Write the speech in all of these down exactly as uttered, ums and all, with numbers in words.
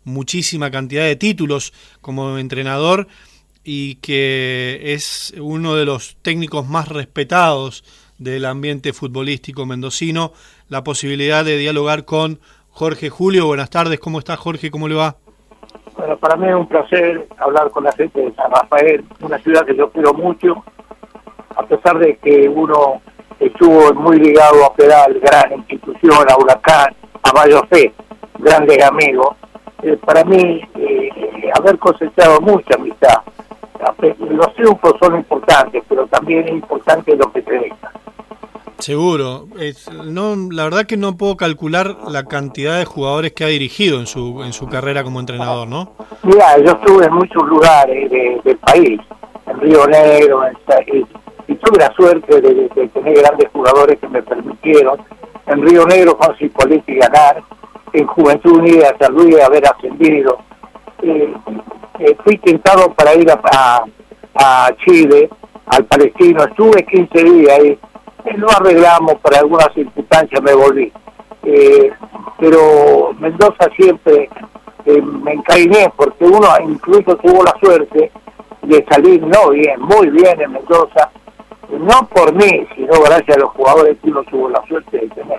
muchísima cantidad de títulos como entrenador y que es uno de los técnicos más respetados del ambiente futbolístico mendocino, la posibilidad de dialogar con Jorge Julio. Buenas tardes, ¿cómo está Jorge? ¿Cómo le va? Bueno, para mí es un placer hablar con la gente de San Rafael, una ciudad que yo quiero mucho, a pesar de que uno estuvo muy ligado a Pedal, gran institución, a Huracán, a Mayofé, grandes amigos. Eh, para mí, eh, haber cosechado mucha amistad. Los triunfos son importantes, pero también es importante lo que se deja. Seguro. Es, no, la verdad que no puedo calcular la cantidad de jugadores que ha dirigido en su en su carrera como entrenador, ¿no? Mira, yo estuve en muchos lugares de, del país, en Río Negro, en, y, y tuve la suerte de, de, de tener grandes jugadores que me permitieron, en Río Negro con Cipolletti ganar, en Juventud Unida de San Luis haber ascendido. Eh, eh, fui tentado para ir a, a, a Chile, al Palestino, estuve quince días ahí, eh, no arreglamos, por algunas circunstancias me volví. Eh, pero Mendoza siempre eh, me encariñé, porque uno incluso tuvo la suerte de salir no bien, muy bien en Mendoza, no por mí, sino gracias a los jugadores que uno tuvo la suerte de tener.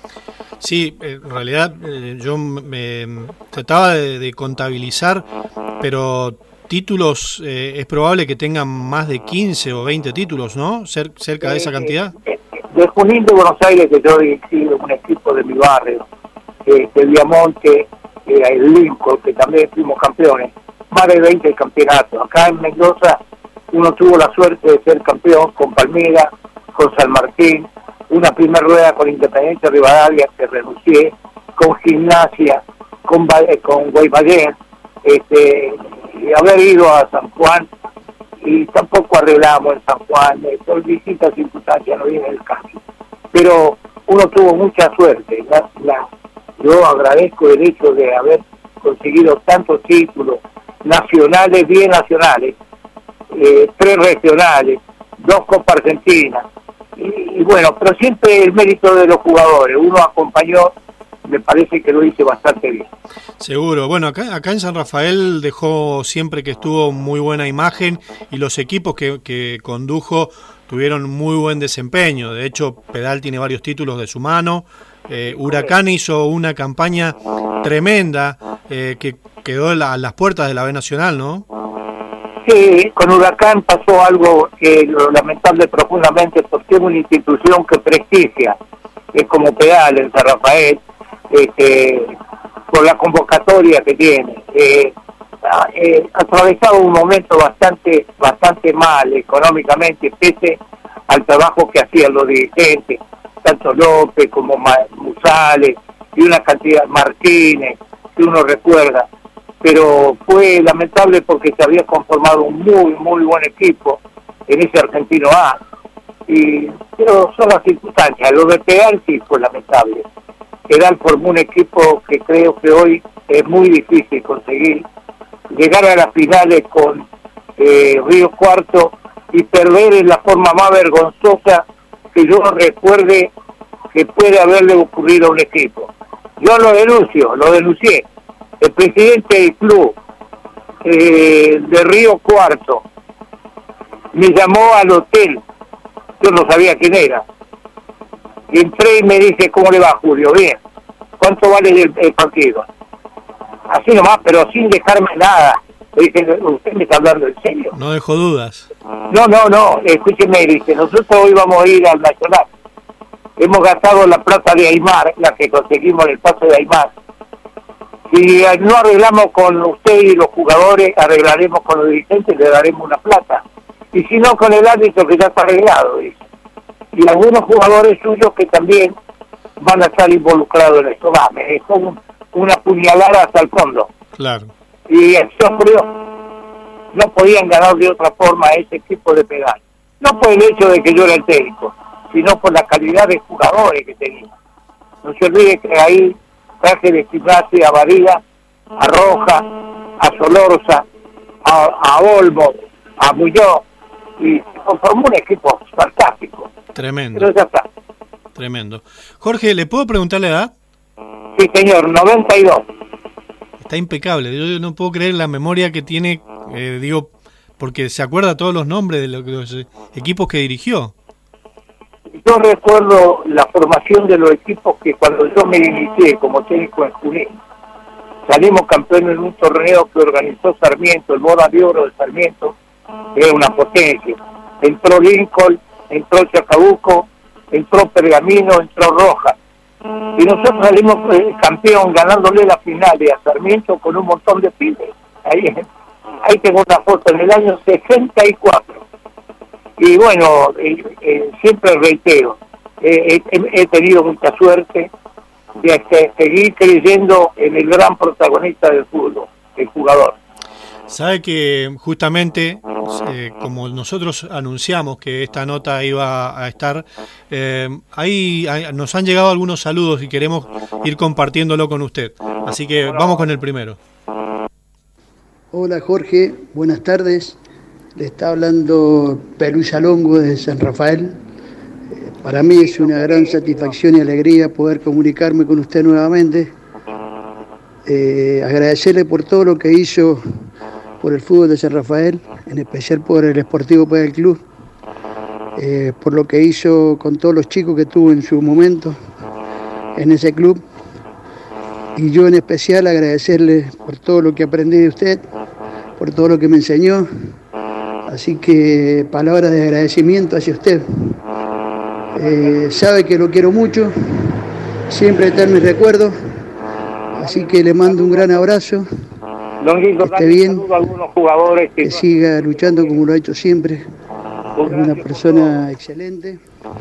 Sí, en realidad eh, yo me trataba de, de contabilizar, pero títulos, eh, es probable que tengan más de quince o veinte títulos, ¿no? Cer cerca de esa cantidad. Eh, eh, de Junín de Buenos Aires, que yo dirigí un equipo de mi barrio, eh, de Viamonte, eh, el Lincoln, que también fuimos campeones, más de veinte campeonatos. Acá en Mendoza uno tuvo la suerte de ser campeón con Palmira, con San Martín, una primera rueda con Independiente Rivadavia que renuncié, con Gimnasia, con, con Guaymallén, este, y haber ido a San Juan, y tampoco arreglamos en San Juan, eh, por distintas circunstancias no viene el caso. Pero uno tuvo mucha suerte. La, la, yo agradezco el hecho de haber conseguido tantos títulos nacionales, bien nacionales, eh, tres regionales, dos Copas Argentinas, y, y bueno, pero siempre el mérito de los jugadores, uno acompañó, me parece que lo hice bastante bien. Seguro. Bueno, acá, acá en San Rafael dejó siempre que estuvo muy buena imagen y los equipos que, que condujo tuvieron muy buen desempeño. De hecho, Pedal tiene varios títulos de su mano. Eh, Huracán hizo una campaña tremenda eh, que quedó a la, las puertas de la B Nacional, ¿no? Sí, con Huracán pasó algo que lo lamentable profundamente, porque es una institución que prestigia, es como Pedal en San Rafael, este, por la convocatoria que tiene. Eh, eh, atravesaba un momento bastante bastante mal económicamente, pese al trabajo que hacían los dirigentes, tanto López como Musales, y una cantidad, Martínez, que uno recuerda. Pero fue lamentable porque se había conformado un muy, muy buen equipo en ese Argentino A. Y, pero son las circunstancias. Lo de Pedal sí fue lamentable. Pedal formó un equipo que creo que hoy es muy difícil conseguir. Llegar a las finales con eh, Río Cuarto y perder en la forma más vergonzosa que yo recuerde que puede haberle ocurrido a un equipo. Yo lo denuncio, lo denuncié. El presidente del club eh, de Río Cuarto me llamó al hotel, yo no sabía quién era, y entré y me dice, ¿cómo le va, Julio? Bien. ¿Cuánto vale el, el partido? Así nomás, pero sin dejarme nada. Le dije, ¿usted me está hablando en serio? No dejó dudas. No, no, no, escúcheme, dice, nosotros hoy vamos a ir al Nacional. Hemos gastado la plata de Aymar, la que conseguimos en el paso de Aymar. Si no arreglamos con usted y los jugadores, arreglaremos con los dirigentes, le daremos una plata. Y si no, con el árbitro que ya está arreglado, dice. Y algunos jugadores suyos que también van a estar involucrados en esto. Va, me dejó un, una puñalada hasta el fondo. Claro. Y el sombrío no podían ganar de otra forma a ese equipo de Pedal. No por el hecho de que yo era el técnico, sino por la calidad de jugadores que tenía. No se olvide que ahí traje de Gimnasia a Varela, a Roja, a Solorza, a, a Olmo, a Muñoz, y se conformó un equipo fantástico. Tremendo. Pero ya está. Tremendo. Jorge, ¿le puedo preguntar la edad? Sí, señor, noventa y dos. está impecable. Yo no puedo creer la memoria que tiene, eh, digo, porque se acuerda todos los nombres de los, de los equipos que dirigió. Yo recuerdo la formación de los equipos que cuando yo me inicié como técnico en Junín, salimos campeones en un torneo que organizó Sarmiento, el Boda de Oro de Sarmiento, que era una potencia. Entró Lincoln, entró Chacabuco, entró Pergamino, entró Rojas. Y nosotros salimos eh, campeón ganándole la final a Sarmiento con un montón de pibes. Ahí, ahí tengo una foto en el año sesenta y cuatro. Y bueno, eh, eh, siempre reitero, eh, he, he tenido mucha suerte de este, seguir creyendo en el gran protagonista del fútbol, el jugador. Sabe que justamente, eh, como nosotros anunciamos que esta nota iba a estar, eh, ahí, ahí nos han llegado algunos saludos y queremos ir compartiéndolo con usted. Así que vamos con el primero. Hola Jorge, buenas tardes. Le está hablando Pelusa Longo de San Rafael. Eh, para mí es una gran satisfacción y alegría poder comunicarme con usted nuevamente. Eh, agradecerle por todo lo que hizo por el fútbol de San Rafael, en especial por el Sportivo Padel Club, eh, por lo que hizo con todos los chicos que tuvo en su momento en ese club. Y yo en especial agradecerle por todo lo que aprendí de usted, por todo lo que me enseñó. Así que palabras de agradecimiento hacia usted. Eh, sabe que lo quiero mucho, siempre está en mis recuerdos, así que le mando un gran abrazo, que esté bien, que siga luchando como lo ha hecho siempre, es una persona excelente,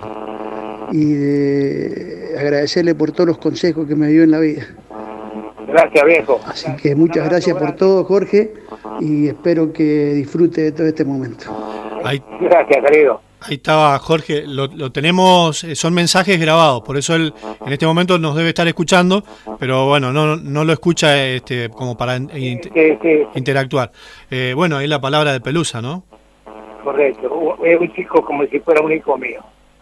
y de agradecerle por todos los consejos que me dio en la vida. Gracias, viejo. Así que muchas gracias por todo, Jorge, y espero que disfrute de todo este momento. Ahí, gracias, querido. Ahí estaba Jorge, lo, lo tenemos, son mensajes grabados, por eso él en este momento nos debe estar escuchando, pero bueno, no no lo escucha este como para in, sí, sí. interactuar. Eh, bueno, ahí la palabra de Pelusa, ¿no? Correcto, es un chico como si fuera un hijo mío.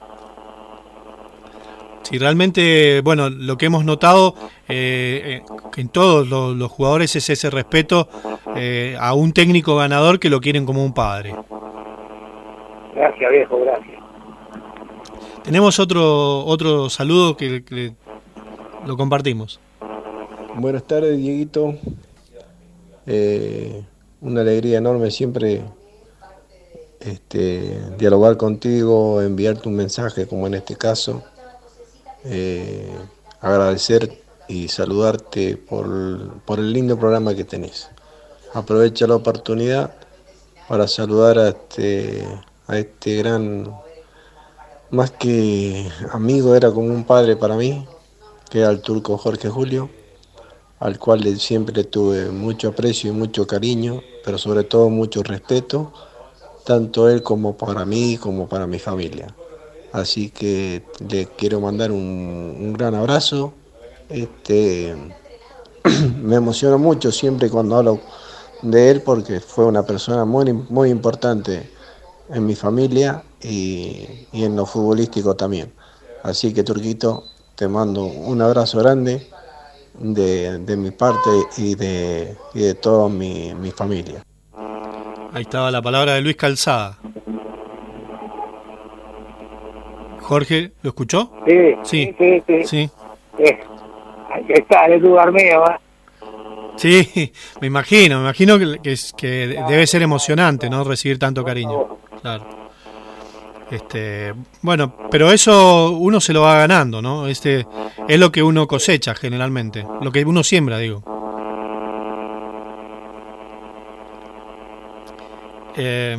Sí, realmente, bueno, lo que hemos notado eh, eh, en todos los, los jugadores es ese respeto eh, a un técnico ganador que lo quieren como un padre. Gracias, viejo, gracias. Tenemos otro otro saludo que, que lo compartimos. Buenas tardes, Dieguito. Eh, una alegría enorme siempre este, dialogar contigo, enviarte un mensaje como en este caso. Eh, agradecer y saludarte por, por el lindo programa que tenés. Aprovecha la oportunidad para saludar a este, a este gran, más que amigo, era como un padre para mí, que era el turco Jorge Julio, al cual siempre tuve mucho aprecio y mucho cariño, pero sobre todo mucho respeto, tanto él como para mí como para mi familia. Así que le quiero mandar un, un gran abrazo. Este, me emociona mucho siempre cuando hablo de él porque fue una persona muy, muy importante en mi familia y, y en lo futbolístico también. Así que, Turquito, te mando un abrazo grande de, de mi parte y de, y de toda mi, mi familia. Ahí estaba la palabra de Luis Calzada. Jorge, ¿lo escuchó? Sí, sí, sí. sí. sí. Eh, ahí está, el lugar mío, ¿eh? Sí, me imagino, me imagino que, que, que debe ser emocionante, ¿no? Recibir tanto cariño. Claro. Este, bueno, pero eso uno se lo va ganando, ¿no? Este es lo que uno cosecha generalmente, lo que uno siembra, digo. Eh,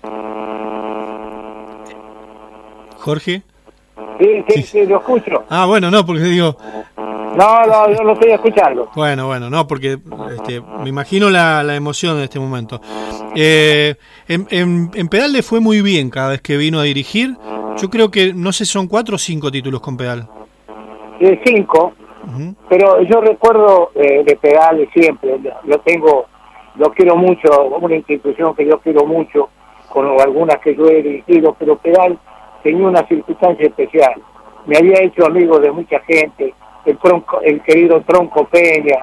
Jorge. Sí, sí, sí, lo escucho. Ah, bueno, no, porque digo... No, no, yo lo estoy escuchando. Bueno, bueno, no, porque este, me imagino la, la emoción en este momento. Eh, en, en, en Pedal le fue muy bien cada vez que vino a dirigir. Yo creo que, no sé si son cuatro o cinco títulos con Pedal. Sí, cinco, uh-huh. Pero yo recuerdo eh, de Pedal siempre, lo tengo, lo quiero mucho, una institución que yo quiero mucho, con algunas que yo he dirigido, pero Pedal tenía una circunstancia especial. Me había hecho amigo de mucha gente, el tronco, el querido Tronco Peña,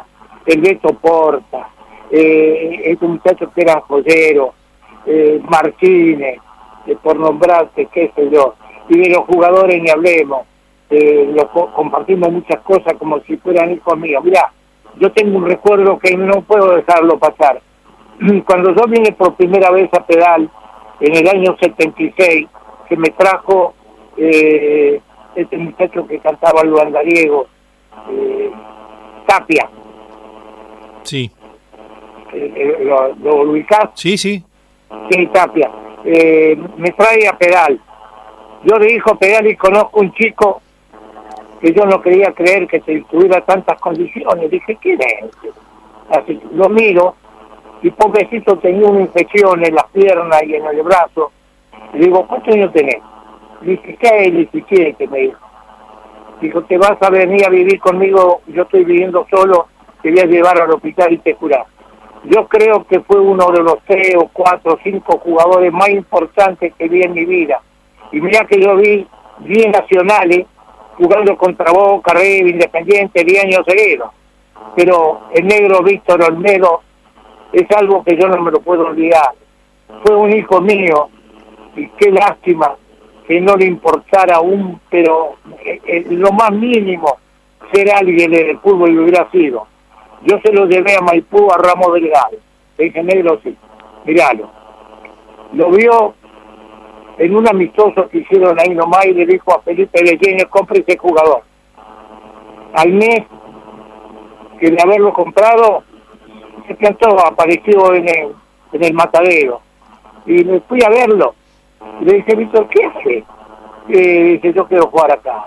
el Beto Porta, eh, este muchacho que era joyero, eh, Martínez, eh, por nombrarte, qué sé yo, y de los jugadores ni hablemos, eh, los co- compartimos muchas cosas como si fueran hijos míos. Mirá, yo tengo un recuerdo que no puedo dejarlo pasar. Cuando yo vine por primera vez a Pedal, en el año setenta y seis, que me trajo eh, este muchacho que cantaba el andariego, eh, Tapia. Sí. Eh, eh, ¿Lo, lo ubicás? Sí, sí. Sí, Tapia. Eh, me trae a Pedal. Yo dirijo Pedal y conozco un chico que yo no quería creer que tuviera tantas condiciones. Dije, ¿quién es? Así, lo miro, y pobrecito tenía una infección en las piernas y en el brazo. Le digo, ¿cuántos años tenés? Dice, ¿qué? diecisiete, me dijo. Dijo, te vas a venir a vivir conmigo, yo estoy viviendo solo, te voy a llevar al hospital y te curás. Yo creo que fue uno de los tres o cuatro o cinco jugadores más importantes que vi en mi vida. Y mira que yo vi diez nacionales jugando contra Boca, River, Independiente, diez años seguidos. Pero el negro Víctor Olmedo es algo que yo no me lo puedo olvidar. Fue un hijo mío, y qué lástima que no le importara un, pero eh, eh, lo más mínimo, ser alguien en el fútbol lo hubiera sido. Yo se lo llevé a Maipú, a Ramos Delgado. Le dije, negro, sí, miralo. Lo vio en un amistoso que hicieron ahí nomás y le dijo a Felipe Leyenes, compre ese jugador. Al mes que de haberlo comprado, se plantó, apareció en el, en el matadero. Y me fui a verlo. Y le dije, Víctor, ¿qué hace? Y dice, yo quiero jugar acá.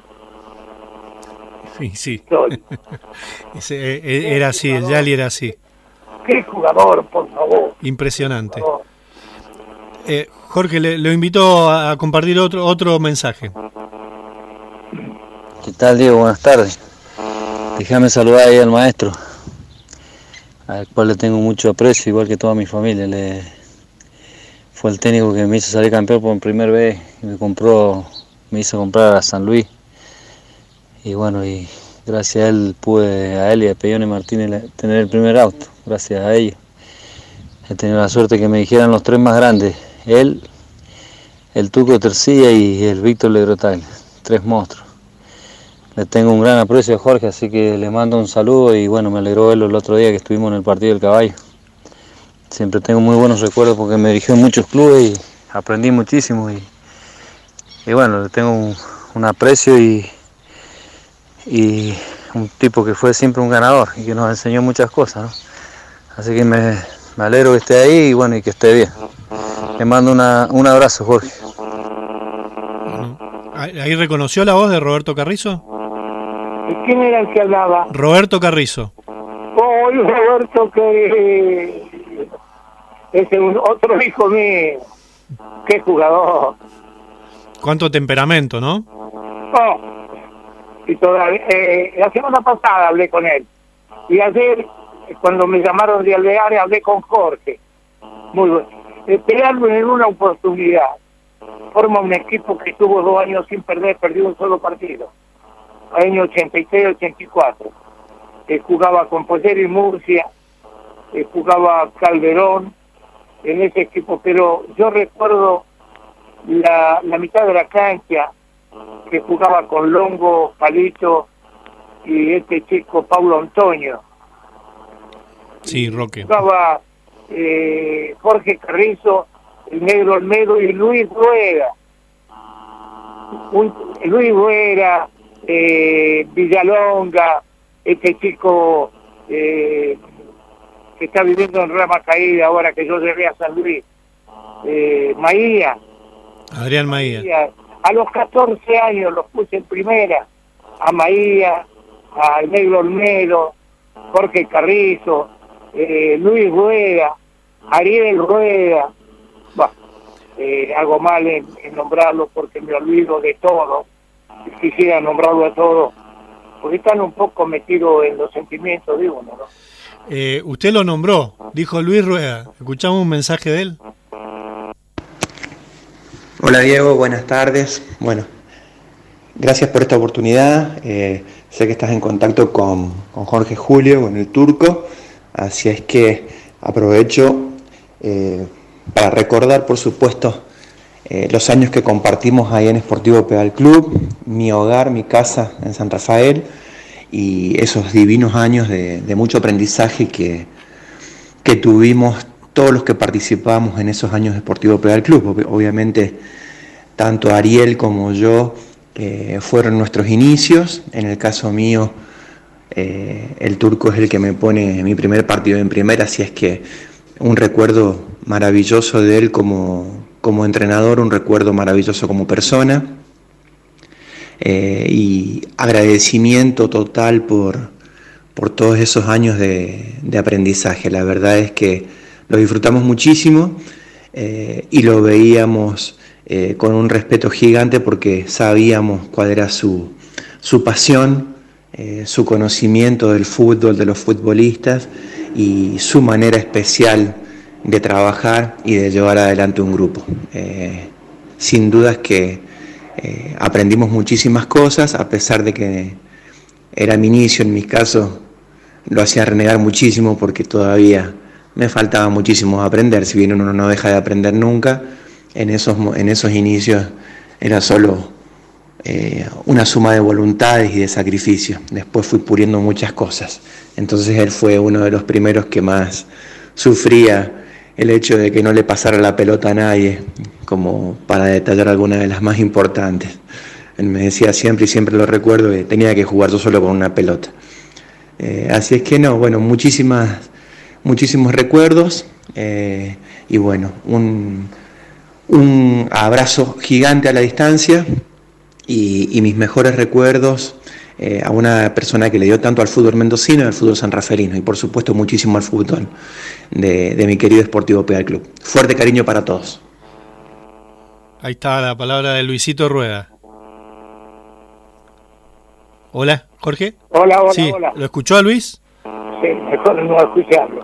Sí, sí. Ese, era así, el Yali era así. Qué jugador, por favor. Impresionante. Por favor. Eh, Jorge, le, lo invito a, a compartir otro otro mensaje. ¿Qué tal, Diego? Buenas tardes. Déjame saludar ahí al maestro, al cual le tengo mucho aprecio, igual que toda mi familia. Le... Fue el técnico que me hizo salir campeón por primera vez, y me compró, me hizo comprar a San Luis. Y bueno, y gracias a él pude, a él y a Peyone Martínez, tener el primer auto. Gracias a ellos he tenido la suerte que me dijeran los tres más grandes: él, el Tuco Tercilla y el Víctor Legrotaglia, tres monstruos. Le tengo un gran aprecio a Jorge, así que le mando un saludo y bueno, me alegró verlo el otro día que estuvimos en el partido del caballo. Siempre tengo muy buenos recuerdos porque me dirigió en muchos clubes y aprendí muchísimo y, y bueno, le tengo un, un aprecio y, y un tipo que fue siempre un ganador y que nos enseñó muchas cosas, ¿no? Así que me, me alegro que esté ahí y bueno, y que esté bien. Le mando una, un abrazo, Jorge. ¿Ahí reconoció la voz de Roberto Carrizo? ¿Quién era el que hablaba? Roberto Carrizo. Oh, Roberto, que es un otro hijo mío. Qué jugador. Cuánto temperamento, ¿no? Oh, y todavía, eh, la semana pasada hablé con él. Y ayer, cuando me llamaron de Alvear, hablé con Jorge. Muy bueno. Esperarlo en una oportunidad. Forma un equipo que estuvo dos años sin perder, perdió un solo partido. Año ochenta y seis ochenta y cuatro. Eh, jugaba con Pollero y Murcia, eh, jugaba Calderón en ese equipo, pero yo recuerdo la, la mitad de la cancha que jugaba con Longo, Palito y este chico Paulo Antonio. Sí, Roque. Jugaba eh, Jorge Carrizo, el negro Olmedo y Luis Rueda. Un, Luis Rueda, eh, Villalonga, este chico eh, que está viviendo en Rama Caída ahora que yo llegué a San Luis, eh, Maía. Adrián Maía. Maía. A los catorce años los puse en primera, a Maía, a negro Olmedo, Jorge Carrizo, eh, Luis Rueda, Ariel Rueda. Bueno, eh, hago mal en, en nombrarlo porque me olvido de todo. Quisiera nombrarlo a todos, porque están un poco metidos en los sentimientos de uno, ¿no? Eh, usted lo nombró, dijo Luis Rueda. ¿Escuchamos un mensaje de él? Hola Diego, buenas tardes. Bueno, gracias por esta oportunidad. Eh, sé que estás en contacto con, con Jorge Julio, con el Turco, así es que aprovecho eh, para recordar, por supuesto, eh, los años que compartimos ahí en Sportivo Pedal Club, mi hogar, mi casa en San Rafael, y esos divinos años de, de mucho aprendizaje que, que tuvimos todos los que participamos en esos años de Sportivo Pedal Club. Obviamente, tanto Ariel como yo eh, fueron nuestros inicios. En el caso mío, eh, el Turco es el que me pone mi primer partido en primera, así es que un recuerdo maravilloso de él como, como entrenador, un recuerdo maravilloso como persona, eh, y agradecimiento total por, por todos esos años de, de aprendizaje. La verdad es que lo disfrutamos muchísimo eh, y lo veíamos eh, con un respeto gigante porque sabíamos cuál era su, su pasión, eh, su conocimiento del fútbol, de los futbolistas y su manera especial de trabajar y de llevar adelante un grupo. Eh, sin dudas que eh, aprendimos muchísimas cosas, a pesar de que era mi inicio, en mi caso lo hacía renegar muchísimo porque todavía me faltaba muchísimo aprender, si bien uno no deja de aprender nunca. En esos, en esos inicios era solo eh, una suma de voluntades y de sacrificio. Después fui puliendo muchas cosas. Entonces él fue uno de los primeros que más sufría el hecho de que no le pasara la pelota a nadie, como para detallar algunas de las más importantes. Él me decía siempre, y siempre lo recuerdo, que tenía que jugar yo solo con una pelota. Eh, así es que no, bueno, muchísimas, muchísimos recuerdos eh, y bueno, un, un abrazo gigante a la distancia y, y mis mejores recuerdos eh, a una persona que le dio tanto al fútbol mendocino y al fútbol sanrafaelino y por supuesto muchísimo al fútbol de, de mi querido Sportivo Pedal Club. Fuerte cariño para todos. Ahí está la palabra de Luisito Rueda. Hola, Jorge. Hola, hola, sí, hola. ¿Lo escuchó a Luis? Sí, mejor no escucharlo.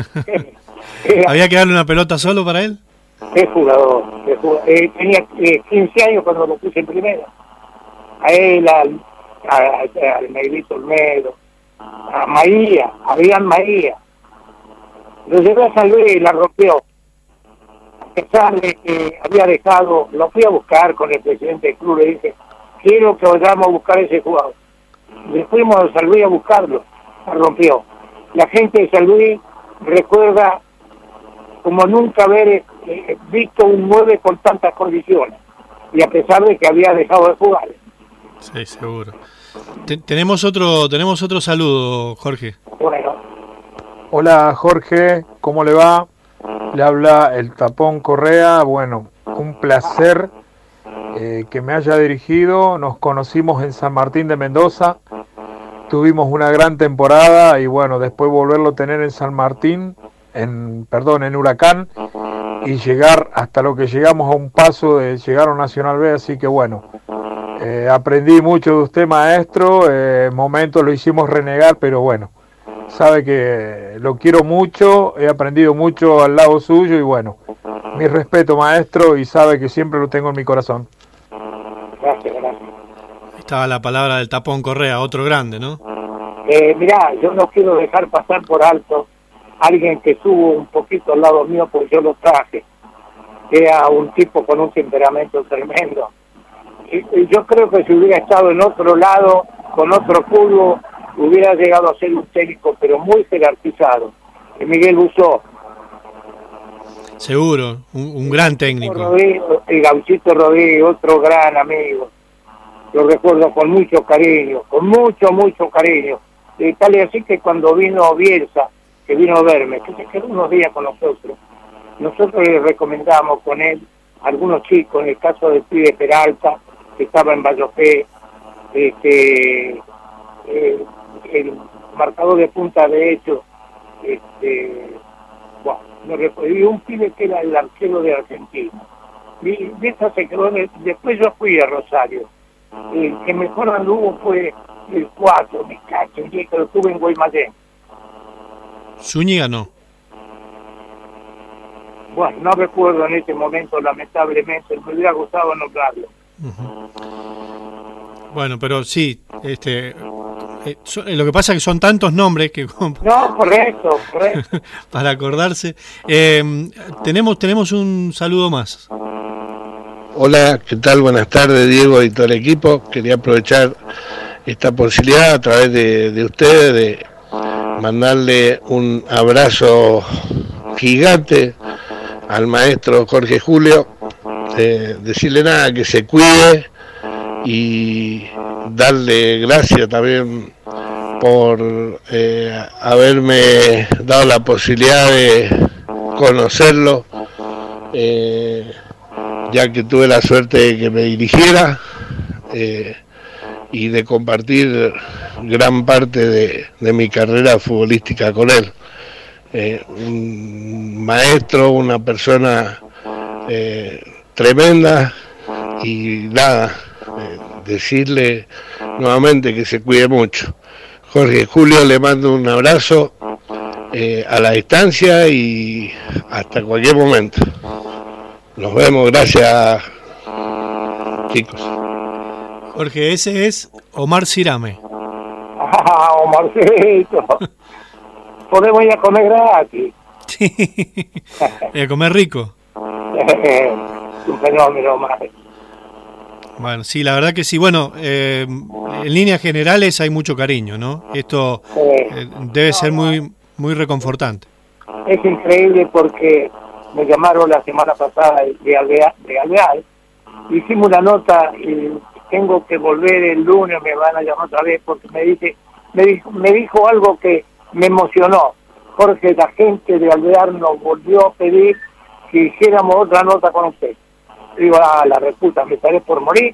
¿Había que darle una pelota solo para él? Qué jugador. Qué jugador. Eh, tenía eh, quince años cuando lo puse en primera. A él, al, a, al Negrito Olmedo, a Maía, a Adrián Maía. Lo llevé a San Luis y la rompió. A pesar de que había dejado, lo fui a buscar con el presidente del club, le dije, quiero que vayamos a buscar a ese jugador. Le fuimos a San Luis a buscarlo, la rompió. La gente de San Luis recuerda como nunca haber eh, visto un nueve con tantas condiciones, y a pesar de que había dejado de jugar. Sí, seguro. Ten- tenemos otro tenemos otro saludo, Jorge. Bueno. Hola Jorge, ¿cómo le va? Le habla el Tapón Correa. Bueno, un placer eh, que me haya dirigido. Nos conocimos en San Martín de Mendoza, tuvimos una gran temporada y bueno, después volverlo a tener en San Martín, en perdón, en Huracán, y llegar hasta lo que llegamos a un paso de llegar a Nacional B, así que bueno, eh, aprendí mucho de usted, maestro. Eh, en momentos lo hicimos renegar, pero bueno, sabe que lo quiero mucho, he aprendido mucho al lado suyo y bueno, mi respeto, maestro, y sabe que siempre lo tengo en mi corazón. Gracias, gracias. Estaba la palabra del Tapón Correa, otro grande, ¿no? Eh, mirá, yo no quiero dejar pasar por alto a alguien que estuvo un poquito al lado mío porque yo lo traje. Era un tipo con un temperamento tremendo. Y, y yo creo que si hubiera estado en otro lado, con otro fútbol, hubiera llegado a ser un técnico, pero muy jerarquizado. Y Miguel Busó. Seguro, un, un gran técnico. Rodrigo, el Gauchito Rodríguez, otro gran amigo. Lo recuerdo con mucho cariño, con mucho, mucho cariño. Y tal y así que cuando vino Bielsa, que vino a verme, que se quedó unos días con nosotros, nosotros le recomendamos con él a algunos chicos, en el caso del pibe Peralta, que estaba en Vallofé, este, eh, el marcador de punta de hecho, este, bueno, no recuerdo, y un pibe que era el arquero de Argentina. Y Bielsa se quedó, en el, después yo fui a Rosario. El que mejor anduvo fue el cuatro, me cacho, que lo tuve en Guaymallén. Zúñiga no. Bueno, no recuerdo en este momento, lamentablemente, me hubiera gustado nombrarlo. Uh-huh. Bueno, pero sí, este, eh, so, eh, lo que pasa es que son tantos nombres que no, correcto, correcto. para acordarse. Eh, tenemos tenemos un saludo más. Hola, ¿qué tal? Buenas tardes, Diego y todo el equipo. Quería aprovechar esta posibilidad a través de, de ustedes de mandarle un abrazo gigante al maestro Jorge Julio, eh, decirle nada, que se cuide y darle gracias también por eh, haberme dado la posibilidad de conocerlo, eh, ya que tuve la suerte de que me dirigiera eh, y de compartir gran parte de, de mi carrera futbolística con él. Eh, un maestro, una persona eh, tremenda, y nada, eh, decirle nuevamente que se cuide mucho. Jorge Julio, le mando un abrazo eh, a la distancia y hasta cualquier momento. Nos vemos, gracias, chicos. Jorge, ese es Omar Cirame. Ah, Omarcito. Podemos ir a comer gratis. Sí. Y a comer rico. Un fenómeno, Omar. Bueno, sí, la verdad que sí. Bueno, eh, en líneas generales hay mucho cariño, ¿no? Esto eh, debe ser muy muy reconfortante. Es increíble porque me llamaron la semana pasada de Alvear, de Alvear. Hicimos una nota y tengo que volver el lunes, me van a llamar otra vez porque me dice, me dijo, me dijo algo que me emocionó. Jorge, la gente de Alvear nos volvió a pedir que hiciéramos otra nota con usted. Digo, ah, la reputa, me estaré por morir.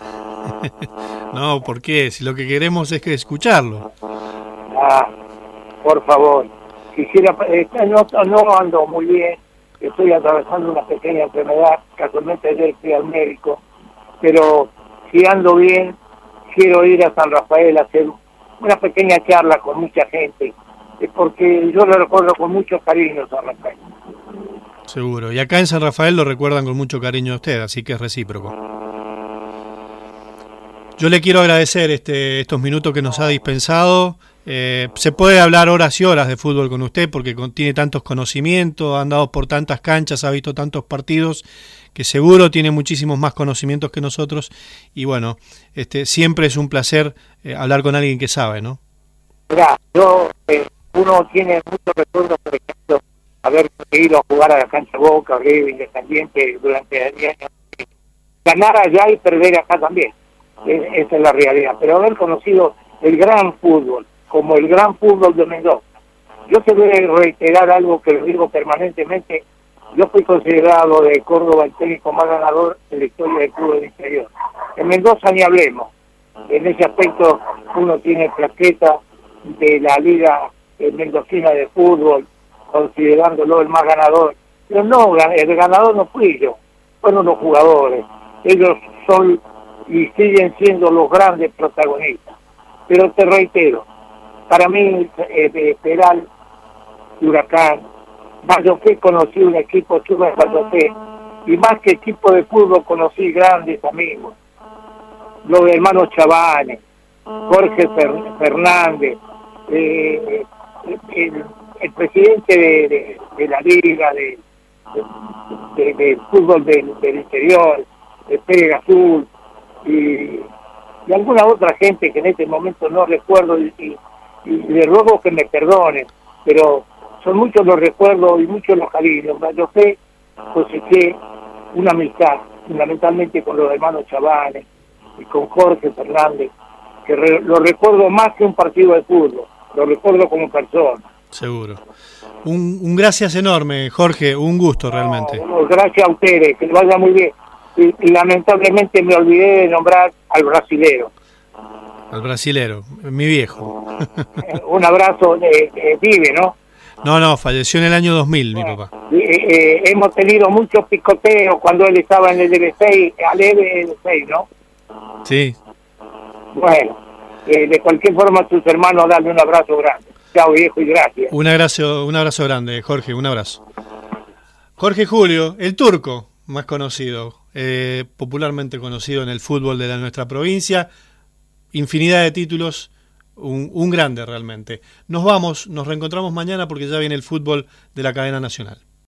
No, ¿por qué? Si lo que queremos es que escucharlo. Ah, por favor. Quisiera, eh, no, no ando muy bien, estoy atravesando una pequeña enfermedad, casualmente ayer fui al médico, pero si ando bien, quiero ir a San Rafael a hacer una pequeña charla con mucha gente, porque yo lo recuerdo con mucho cariño San Rafael. Seguro, y acá en San Rafael lo recuerdan con mucho cariño a usted, así que es recíproco. Yo le quiero agradecer este, estos minutos que nos ha dispensado. Eh, se puede hablar horas y horas de fútbol con usted porque con, tiene tantos conocimientos, ha andado por tantas canchas, ha visto tantos partidos, que seguro tiene muchísimos más conocimientos que nosotros. Y bueno, este, siempre es un placer eh, hablar con alguien que sabe, ¿no? Mirá, yo, eh, uno tiene muchos recuerdos, por ejemplo, haber ido a jugar a la cancha Boca, River, Independiente durante diez años. Ganar allá y perder acá también. Es, esa es la realidad. Pero haber conocido el gran fútbol, como el gran fútbol de Mendoza. Yo te voy a reiterar algo que lo digo permanentemente. Yo fui considerado de Córdoba el técnico más ganador en la historia del fútbol del interior. En Mendoza ni hablemos. En ese aspecto uno tiene plaqueta de la Liga Mendocina de Fútbol, considerándolo el más ganador. Pero no, el ganador no fui yo, fueron los jugadores. Ellos son y siguen siendo los grandes protagonistas. Pero te reitero, para mí, eh, Peral, Huracán, Bayofé, conocí un equipo chulo de Bayofé, y más que equipo de fútbol conocí grandes amigos. Los hermanos Chavanes, Jorge Fer- Fernández, eh, el, el presidente de, de, de la Liga de, de, de, de fútbol del, del interior, de Pérez Azul, y, y alguna otra gente que en este momento no recuerdo, y, y, y le ruego que me perdonen, pero son muchos los recuerdos y muchos los cariños. Yo sé, coseché una amistad, fundamentalmente con los hermanos Chavanes y con Jorge Fernández, que re, lo recuerdo más que un partido de fútbol, lo recuerdo como persona. Seguro. Un, un gracias enorme, Jorge, un gusto realmente. No, gracias a ustedes, que les vaya muy bien. Y, y lamentablemente me olvidé de nombrar al brasilero. Al brasilero, mi viejo. Un abrazo, de, de, vive, ¿no? No, no, falleció en el año dos mil, mi papá. Eh, eh, hemos tenido muchos picoteos cuando él estaba en el D B seis, al E B seis, ¿no? Sí. Bueno, eh, de cualquier forma, a tus hermanos, darle un abrazo grande. Chao, viejo, y gracias. Un abrazo, un abrazo grande, Jorge, un abrazo. Jorge Julio, el turco, más conocido, eh, popularmente conocido en el fútbol de la, nuestra provincia, infinidad de títulos, un, un grande realmente. Nos vamos, nos reencontramos mañana porque ya viene el fútbol de la cadena nacional.